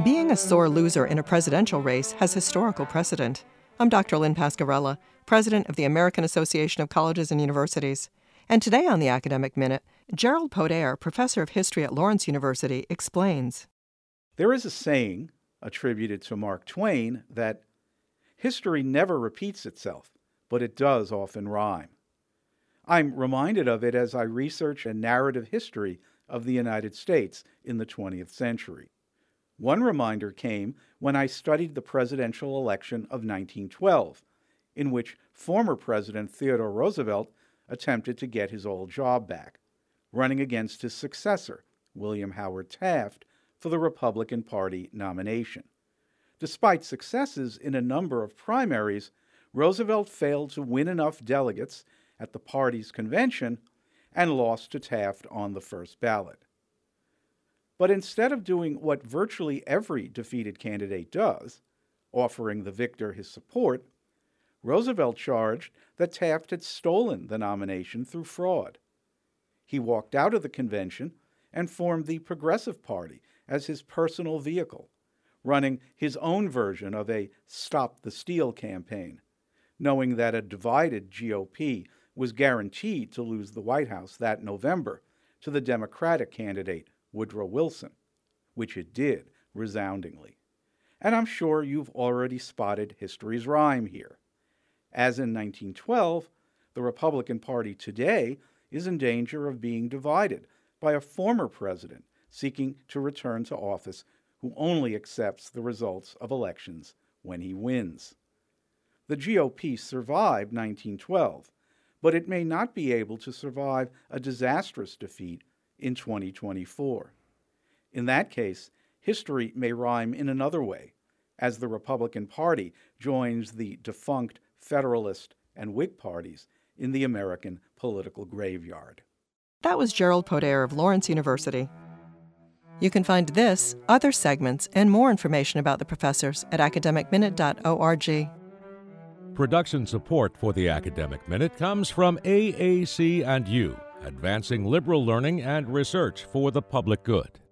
Being a sore loser in a presidential race has historical precedent. I'm Dr. Lynn Pasquarella, president of the American Association of Colleges and Universities. And today on the Academic Minute, Gerald Podair, professor of history at Lawrence University, explains. There is a saying attributed to Mark Twain that history never repeats itself, but it does often rhyme. I'm reminded of it as I research a narrative history of the United States in the 20th century. One reminder came when I studied the presidential election of 1912, in which former President Theodore Roosevelt attempted to get his old job back, running against his successor, William Howard Taft, for the Republican Party nomination. Despite successes in a number of primaries, Roosevelt failed to win enough delegates at the party's convention and lost to Taft on the first ballot. But instead of doing what virtually every defeated candidate does, offering the victor his support, Roosevelt charged that Taft had stolen the nomination through fraud. He walked out of the convention and formed the Progressive Party as his personal vehicle, running his own version of a Stop the Steal campaign, knowing that a divided GOP was guaranteed to lose the White House that November to the Democratic candidate Woodrow Wilson, which it did resoundingly. And I'm sure you've already spotted history's rhyme here. As in 1912, the Republican Party today is in danger of being divided by a former president seeking to return to office who only accepts the results of elections when he wins. The GOP survived 1912, but it may not be able to survive a disastrous defeat in 2024. In that case, history may rhyme in another way, as the Republican Party joins the defunct Federalist and Whig parties in the American political graveyard. That was Gerald Podair of Lawrence University. You can find this, other segments, and more information about the professors at academicminute.org. Production support for the Academic Minute comes from AAC and U, advancing liberal learning and research for the public good.